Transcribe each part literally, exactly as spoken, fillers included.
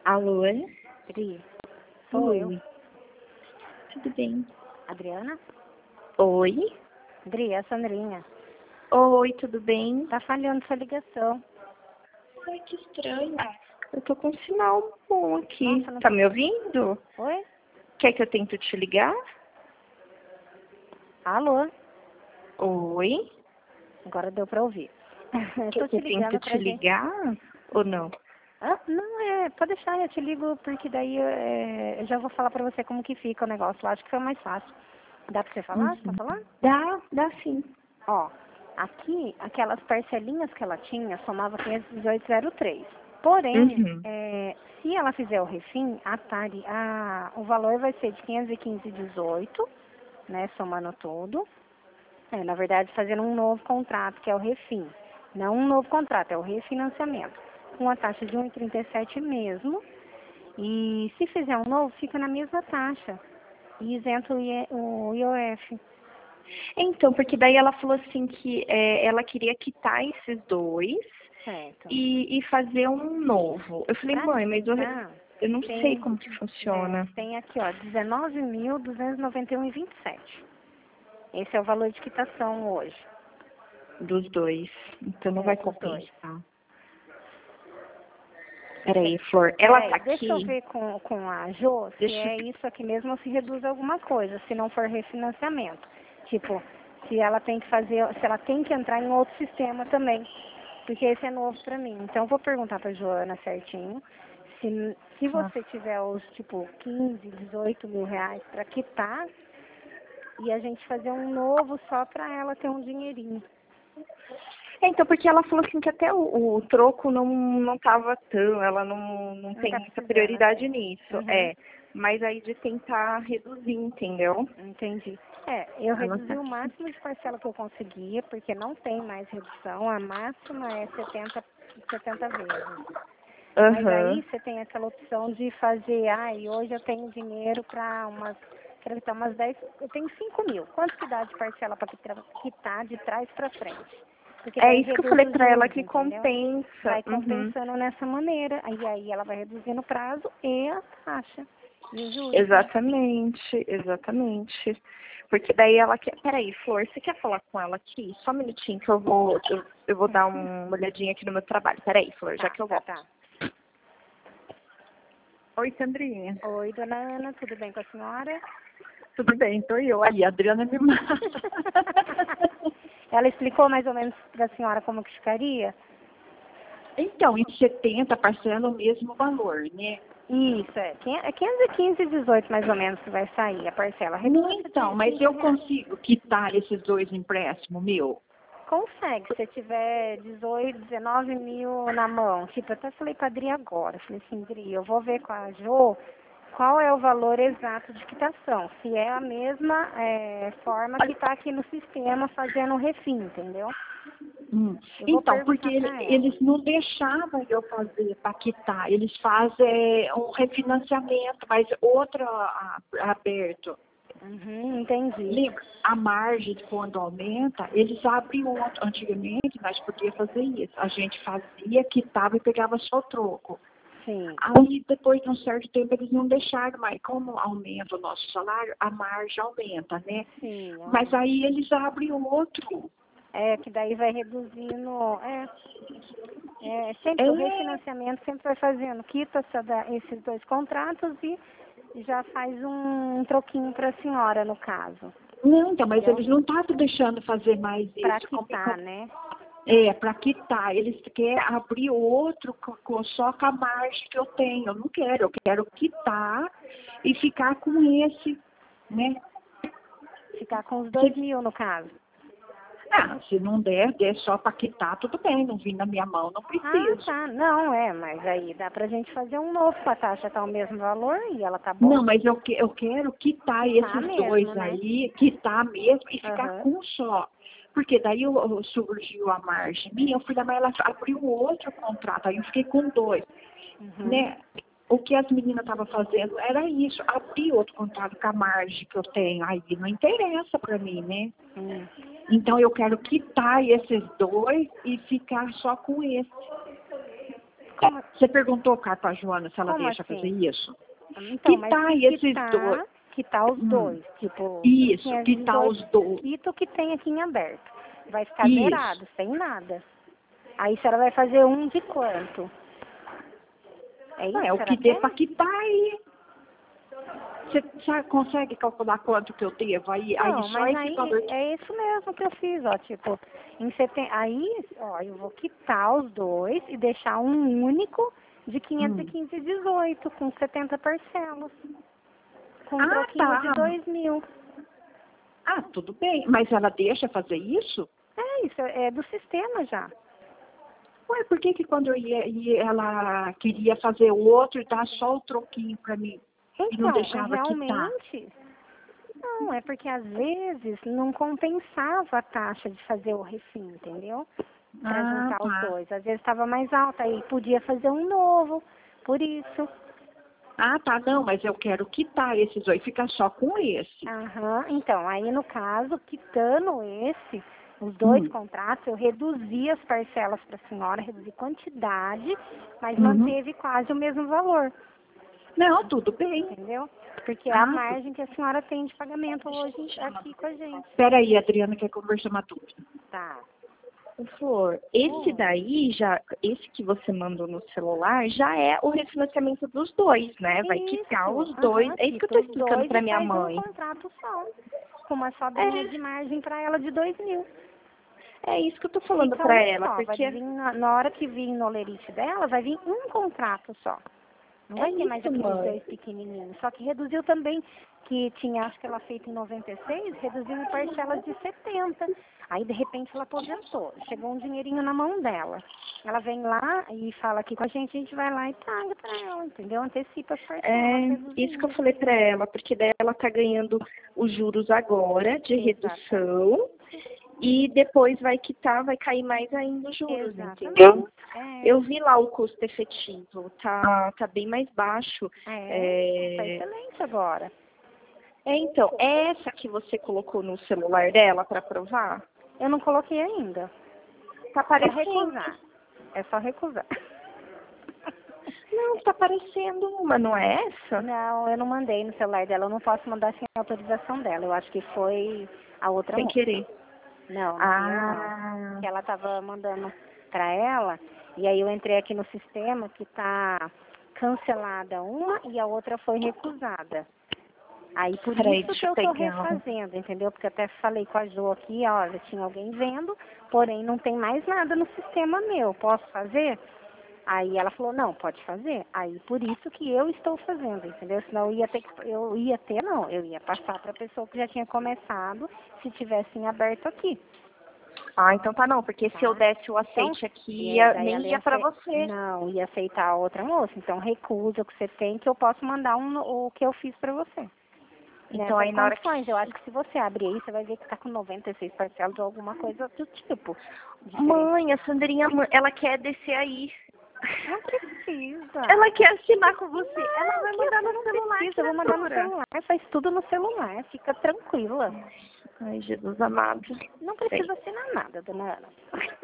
Alô? Pri, sou eu. Oi. Tudo bem? Adriana? Oi? Dri, é a Sandrinha. Oi, tudo bem? Tá falhando sua ligação. Ai, que estranho. Eu tô com um sinal bom aqui. Nossa, não Tá tô- me ouvindo? Oi? Quer que eu tente te ligar? Alô? Oi? Agora deu pra ouvir. Eu Quer tô que te eu tente ligando te pra gente... ligar ou não? Ah, não, é, pode deixar, eu te ligo porque daí é, eu já vou falar pra você como que fica o negócio lá, acho que foi mais fácil. Dá pra você falar? Você tá Uhum. falando? Dá, dá sim. Ó, aqui, aquelas parcelinhas que ela tinha, somava quinhentos e dezoito vírgula zero três. Porém, Uhum. é, se ela fizer o refim, a, tari, a, o valor vai ser de quinhentos e quinze vírgula dezoito, né, somando tudo. É, na verdade, fazendo um novo contrato, que é o refim. Não um novo contrato, é o refinanciamento. Com a taxa de um vírgula trinta e sete mesmo. E se fizer um novo, fica na mesma taxa. E isento o I- o I O F. Então, porque daí ela falou assim que é, ela queria quitar esses dois Certo. e, e fazer um novo. Eu falei, Pra mãe, mas eu, quitar, eu não sei tem, como que é, funciona. tem aqui, ó, dezenove mil duzentos e noventa e um vírgula vinte e sete. Esse é o valor de quitação hoje. Dos dois. Então não É, vai dos dois. compensar. Peraí, Flor. Ela tá Peraí, deixa eu aqui. ver com, com a Jo se Deixa é eu... isso aqui mesmo ou se reduz alguma coisa, se não for refinanciamento. Tipo, se ela tem que fazer, se ela tem que entrar em outro sistema também. Porque esse é novo pra mim. Então eu vou perguntar pra Joana certinho. Se, se Tá. você tiver os tipo quinze, dezoito mil reais pra quitar e a gente fazer um novo só pra ela ter um dinheirinho. É, então, porque ela falou assim que até o, o troco não, não tava tão, ela não, não Não tem tá muita precisando, prioridade assim. nisso. Uhum. É. Mas aí de tentar reduzir, entendeu? Entendi. É, eu Ela tá reduzi o aqui. máximo de parcela que eu conseguia, porque não tem mais redução, a máxima é setenta, setenta vezes. Mas aí Aham. você tem aquela opção de fazer, ah, e hoje eu tenho dinheiro para umas, quero quitar umas dez, eu tenho cinco mil. Quanto que dá de parcela para quitar de trás para frente? Porque É daí isso que eu reduz falei os pra ela juros, que entendeu? compensa. Vai Uhum. compensando nessa maneira. E aí ela vai reduzindo o prazo e a taxa. E os juros, né? Exatamente, exatamente. Porque daí ela quer. Peraí, Flor, você quer falar com ela aqui? Só um minutinho que eu vou, eu, eu vou dar uma olhadinha aqui no meu trabalho. Peraí, Flor, já Tá, que eu tá, volto. tá. Oi, Sandrinha. Oi, dona Ana, tudo bem com a senhora? Tudo bem? Tô eu. Aí, a Adriana me mata. Ela explicou mais ou menos para a senhora como que ficaria? Então, em setenta, parcela o mesmo valor, né? Isso, é. quin- É quinhentos e quinze, dezoito mais ou menos que vai sair a parcela. Não, Reduz então, de mas trinta eu reais. consigo quitar esses dois empréstimos meu? Consegue, se você tiver dezoito, dezenove mil na mão. Tipo, eu até falei pra Adri agora. Falei assim, Adri, eu vou ver com a Jo qual é o valor exato de quitação. Se é a mesma é, forma que está aqui no sistema fazendo o refim, entendeu? Hum. Eu vou Então, porque perguntar ele- pra ela. eles não deixavam eu fazer para quitar. Eles fazem um refinanciamento, mas outro a- aberto. Uhum, entendi. Lembra? A margem, quando aumenta, eles abrem outro. Antigamente, nós podíamos fazer isso. A gente fazia, quitava e pegava só o troco. Sim. Aí, depois de um certo tempo, eles não deixaram mais. Como aumenta o nosso salário, a margem aumenta, né? Sim, Mas é. aí eles abrem outro. É, que daí vai reduzindo. É, é, sempre o É, refinanciamento sempre vai fazendo, quita essa da- esses dois contratos e já faz um troquinho para a senhora, no caso. não, então, mas Entendeu? eles não estavam deixando fazer mais Para isso. Como- quitar, como- né? É, para quitar. Eles querem abrir outro com, com- só com a margem que eu tenho. Eu não quero, eu quero quitar e ficar com esse, né? Ficar com os dois Se, mil, no caso. ah, se não der, der só para quitar, tudo bem. Não vim na minha mão, não Ah, preciso. tá. Não, é, mas aí dá pra gente fazer um novo com a taxa tá o mesmo valor e ela tá Não, boa. mas eu, que- eu quero quitar Quitar esses mesmo, dois né? aí, quitar mesmo e ficar Aham. com um só. Porque daí eu, eu surgiu a margem minha, eu fui lá, mas ela abriu outro contrato, aí eu fiquei com dois. Uhum. Né? O que as meninas estavam fazendo era isso, abrir outro contrato com a margem que eu tenho. Aí não interessa para mim, né? Hum. Então eu quero quitar esses dois e ficar só com esse. Como, Você perguntou cá pra Joana se ela como deixa assim? fazer isso? Então, mas Quitar tem que esses quitar, dois. quitar os Hum. dois. Tipo, Isso, quinhentos e quitar dezoito os dois. quita o que tem aqui em aberto. Vai ficar Isso. zerado, sem nada. Aí a senhora vai fazer um de quanto? É isso Ah, é o que que ela dê quer? pra quitar aí. Você já consegue calcular quanto que eu devo? Aí, aí Não, só mas esse valor. aí é isso mesmo que eu fiz, ó, tipo, em seten... aí, ó, eu vou quitar os dois e deixar um único de quinhentos e Hum. quinze e dezoito com setenta parcelas, com um Ah, troquinho de tá. dois mil. Ah, tudo bem. Mas ela deixa fazer isso? É isso, é do sistema já. Ué, por que que quando eu ia, ia ela queria fazer o outro e dar só o troquinho pra mim? E não Então, deixava quitar? realmente, não, é porque às vezes não compensava a taxa de fazer o refim, entendeu? Para Ah, juntar os tá. dois. Às vezes estava mais alta e podia fazer um novo, por isso. Ah, tá, não, mas eu quero quitar esses dois, ficar só com esse. Aham, então, aí no caso, quitando esse, os dois Hum. contratos, eu reduzi as parcelas para a senhora, reduzi quantidade, mas Uhum. manteve quase o mesmo valor, Não, tudo bem. entendeu? Porque é a Ah, margem que a senhora tem de pagamento hoje aqui com a gente. espera aí, Adriana, quer conversar uma dúvida. Tá. Ô, Flor, esse Hum. daí, já, esse que você mandou no celular, já é o refinanciamento dos dois, né? Vai quitar Isso, os dois. aham, É isso que eu quita tô os explicando dois pra e minha faz um mãe. contrato só, com uma sobrinha É, de margem para ela de dois mil. é isso que eu tô falando Fica pra um ela, só, vai porque vir na, na hora que vir no lerite dela, vai vir um contrato só. Não é vai ter mais isso, aqueles mãe. dois pequenininhos. Só que reduziu também, que tinha, acho que ela feita em noventa e seis, reduziu em parcelas de setenta. Aí, de repente, ela aposentou. Chegou um dinheirinho na mão dela. Ela vem lá e fala aqui com a gente, a gente vai lá e paga pra ela, entendeu? Antecipa as parcelas, É isso que eu reduzindo. falei pra ela, porque daí ela tá ganhando os juros agora de redução e depois vai quitar, vai cair mais ainda os juros, entendeu? Exatamente. É, Eu vi lá o custo efetivo, tá, tá bem mais baixo. é, tá É, excelente agora. é, então, é essa que você colocou no celular dela para provar? Eu não coloquei ainda. Tá Só aparecendo. recusar. É só recusar. Não, tá aparecendo uma, não é essa? Não, eu não mandei no celular dela. Eu não posso mandar sem autorização dela. Eu acho que foi a outra Sem moça. querer. Não, não fui eu não. Ah, Que ela tava mandando pra ela. E aí eu entrei aqui no sistema que tá cancelada uma e a outra foi recusada. Aí por peraí, isso que deixa eu eu tô pegar. refazendo, entendeu? Porque eu até falei com a Jo aqui, olha, tinha alguém vendo, porém não tem mais nada no sistema meu. Posso fazer? Aí ela falou, não, pode fazer. Aí por isso que eu estou fazendo, entendeu? Senão eu ia ter que, eu ia ter, não, eu ia passar para a pessoa que já tinha começado, se tivessem aberto aqui. Ah, então tá não, porque Tá. se eu desse o aceite Então, aqui, e ia, daí nem ela ia pra ace- você. Não, ia aceitar a outra moça. Então recusa o que você tem, que eu posso mandar um, o que eu fiz para você. Então Nessas aí na hora que... condições, eu acho que se você abrir aí, você vai ver que tá com noventa e seis parcelas ou alguma coisa do tipo. Diferente. Mãe, a Sandrinha, ela quer descer aí. Não precisa. Ela quer assinar com você. Não, Ela vai que mandar você no não celular, precisa. Eu vou mandar no criatura. celular. Faz tudo no celular. Fica tranquila. Ai, Jesus amado. Não precisa assinar nada, dona Ana.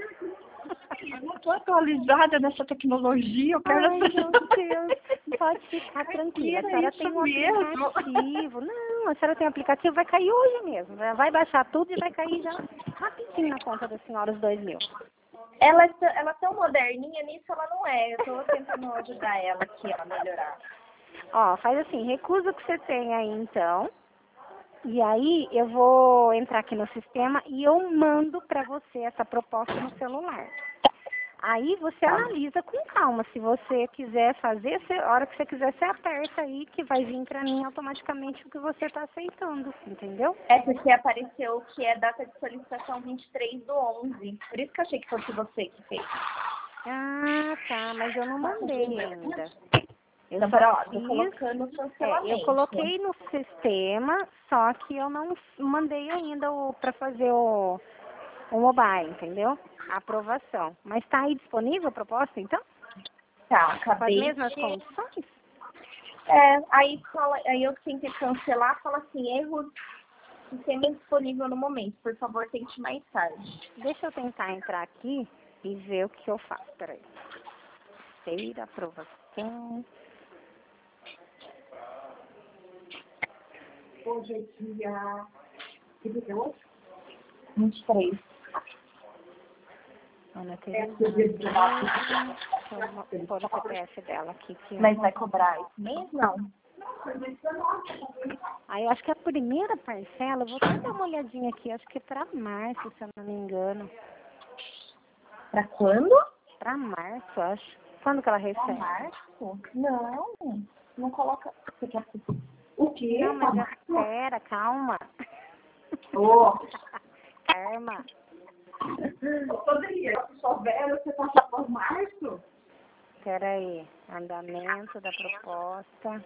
Eu não tô atualizada nessa tecnologia, eu quero... Ai, meu Deus. Pode ficar tranquila. A Mentira, senhora isso tem um mesmo. aplicativo. Não, a senhora tem um aplicativo, vai cair hoje mesmo. Vai baixar tudo e vai cair já rapidinho na conta da senhora os dois mil. Ela, é tão- ela é tão moderninha nisso, ela não é. Eu tô tentando ajudar ela aqui a melhorar. Ó, faz assim, recusa o que você tem aí então. E aí eu vou entrar aqui no sistema e eu mando pra você essa proposta no celular. Aí você Tá. analisa com calma. Se você quiser fazer, você, a hora que você quiser, você aperta aí que vai vir pra mim automaticamente o que você está aceitando, entendeu? É porque apareceu que é data de solicitação vinte e três do onze. Por isso que eu achei que fosse você que fez. Ah, tá, mas eu não mandei ainda. Eu Então, só pera, ó, tô fiz, colocando o é, cancelamento. eu coloquei no sistema, só que eu não mandei ainda o, pra fazer o, o mobile, entendeu? A aprovação. Mas tá aí disponível a proposta, então? Tá, Com as acabei mesmas de... condições? É, aí, fala, aí eu tentei cancelar, fala assim, erro sistema indisponível no momento. Por favor, tente mais tarde. Deixa eu tentar entrar aqui e ver o que eu faço. Peraí. terça-feira, aprovação. Hoje é dia... Que dia é hoje? vinte e três. Ana É, Tereza. dia dezenove. Vou pôr o C P F dela aqui. Que Mas vai cobrar esse mês? Não. Aí eu acho que a primeira parcela, eu vou até dar uma olhadinha aqui, acho que é para março, se eu não me engano. Pra quando? Para março, acho. Quando que ela Pra recebe? março? Não. Não coloca. Você quer... O quê? Não, mas já espera, calma. Ô, Calma. poderia. Se souber, você passa por março? Espera aí. Andamento da proposta.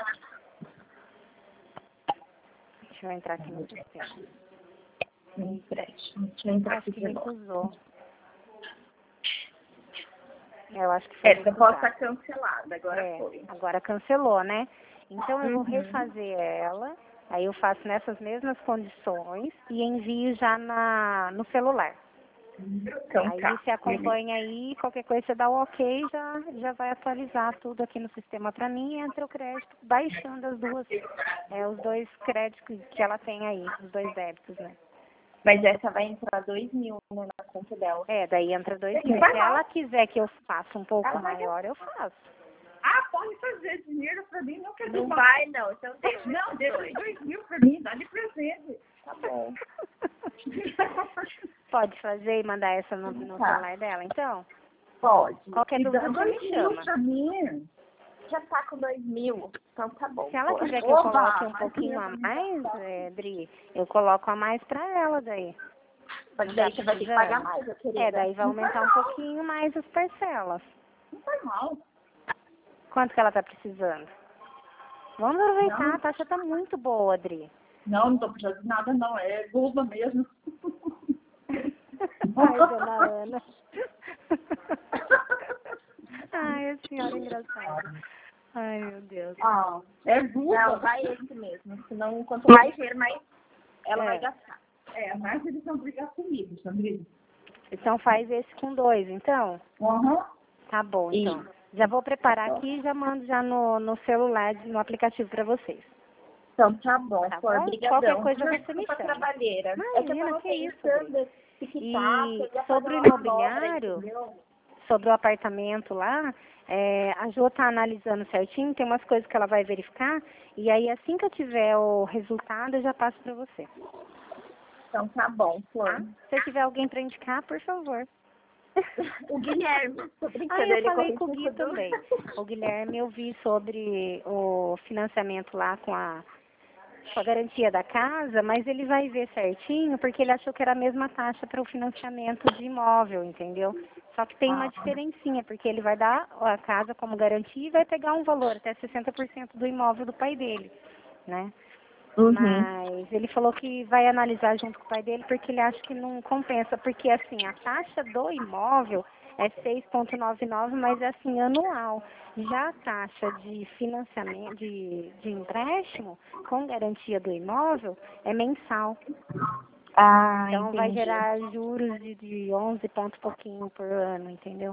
Deixa eu entrar aqui no sistema. Empréstimo. Deixa eu entrar Acho aqui que de novo. recusou. Eu acho que foi Essa proposta recusado. cancelada, agora É, foi. agora cancelou, né? Então eu vou Uhum. refazer ela, aí eu faço nessas mesmas condições e envio já na, no celular. Então Aí tá. você acompanha aí, qualquer coisa você dá o ok, já, já vai atualizar tudo aqui no sistema para mim e entra o crédito, baixando as duas, é, os dois créditos que ela tem aí, os dois débitos, né? Mas essa vai entrar dois mil, né, na conta dela. É, daí entra dois mil. Vai Se lá. ela quiser que eu faça um pouco Ela vai maior, eu faço. Ah, pode fazer dinheiro pra mim, não quer Não vai, não. Então deixa Não, esses deixa dois. os dois mil pra mim, dá de presente. Tá bom. Pode fazer e mandar essa no, no Tá. celular dela, então? Pode. Qualquer E dúvida dá você dois me mil chama. pra mim. Já tá com dois mil. Então tá bom. Se ela pô. quiser que eu Oba, coloque um mas pouquinho a mesmo, mais, é, Dri, eu coloco a mais pra ela daí. Mas Não daí tá você vai ter que precisando? pagar mais, eu querida. É, daí vai aumentar um pouquinho mais as parcelas. Não faz mal. Quanto que ela tá precisando? Vamos aproveitar, Não. a taxa tá muito boa, Dri. Não, não tô precisando de nada, não. É vulva mesmo. Ai, dona Ana. Ai, a senhora é engraçada. Ai, meu Deus. Ah, É não, vulva. vai esse mesmo. Senão, quanto mais dinheiro, mais ela É. vai gastar. É, mas eles vão brigar comigo, Sandrine. Então faz esse com dois, então? Aham. Tá bom, E- então. Já vou preparar aqui e já mando já no, no celular, no aplicativo para vocês. Então tá bom, Tá Flor, bom? brigadão. Qualquer coisa Não, você me desculpa a chama. trabalheira. É que eu Imagina, tava que isso, pensando se que tá, E que eu ia sobre o fazer uma manobra, imobiliário, entendeu? sobre o apartamento lá, é, a Jo tá analisando certinho, tem umas coisas que ela vai verificar, e aí assim que eu tiver o resultado, eu já passo para você. Então tá bom, Flor. Tá? Se tiver alguém para indicar, por favor. O Guilherme, tô brincando, Ah, eu ele falei corre com o cinco Gui do- também. O Guilherme, eu vi sobre o financiamento lá com a, com a garantia da casa, mas ele vai ver certinho, porque ele achou que era a mesma taxa para o financiamento de imóvel, entendeu? Só que tem uma diferencinha, porque ele vai dar a casa como garantia e vai pegar um valor, até sessenta por cento do imóvel do pai dele, né? Uhum. Mas ele falou que vai analisar junto com o pai dele porque ele acha que não compensa, porque assim, a taxa do imóvel é seis vírgula noventa e nove, mas é assim, anual. Já a taxa de financiamento, de, de empréstimo, com garantia do imóvel, é mensal. Ah, Então vai entendi. gerar juros de, de onze ponto pouquinho por ano, entendeu?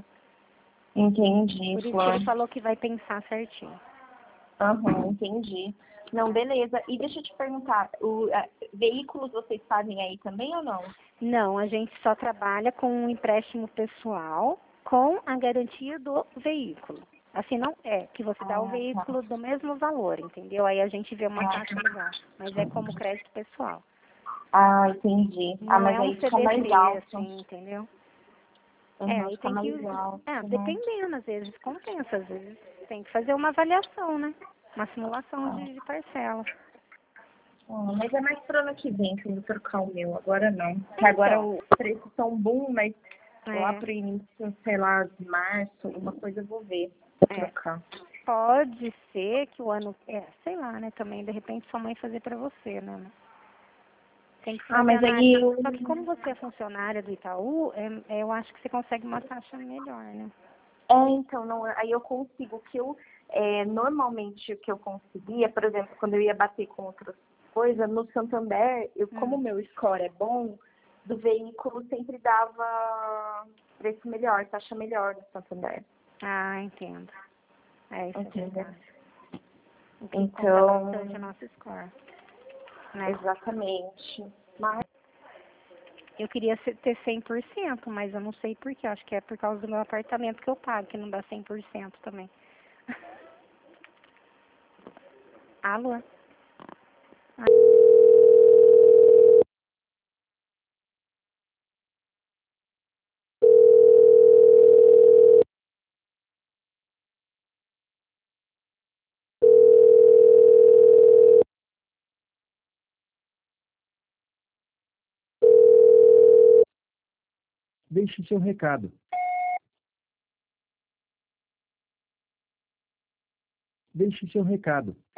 Entendi, Por isso que Flor. ele falou que vai pensar certinho. Aham, entendi. Não, beleza. E deixa eu te perguntar, o, a, veículos vocês fazem aí também ou não? Não, a gente só trabalha com um empréstimo pessoal com a garantia do veículo. Assim, não é que você dá o Ah, veículo do mesmo valor, entendeu? Aí a gente vê uma taxa legal, mas é como crédito pessoal. Ah, entendi. Não Ah, mas é um aí fica mais C D C, alto. assim, entendeu? Uhum, É, aí fica tem que... mais alto. É, né? dependendo, às vezes compensa, às vezes tem que fazer uma avaliação, né? Uma simulação de, de parcela. Ah, mas é mais pro ano que vem que eu vou trocar o meu. Agora não. Porque Então. agora os preços são boom, mas lá É. pro início, sei lá, de março, alguma coisa eu vou ver pra É. trocar. Pode ser que o ano... É, sei lá, né? Também, de repente, sua mãe fazer pra você, né? Tem que fazer Ah, mas análise. aí eu... Só que como você é funcionária do Itaú, é, é, eu acho que você consegue uma taxa melhor, né? É, então, não, aí eu consigo. O que eu, é, normalmente, o que eu conseguia, por exemplo, quando eu ia bater com outras coisas, no Santander, eu, como o Hum. meu score é bom, do veículo sempre dava preço melhor, taxa melhor no Santander. Ah, entendo. É, isso é Entendeu? verdade. O que Então- conta bastante é a nossa score. Né? Exatamente. Mas Eu queria ser- ter cem por cento, mas eu não sei por quê. Acho que é por causa do meu apartamento que eu pago, que não dá cem por cento também. Alô? Ah. Deixe seu recado. Deixe seu recado.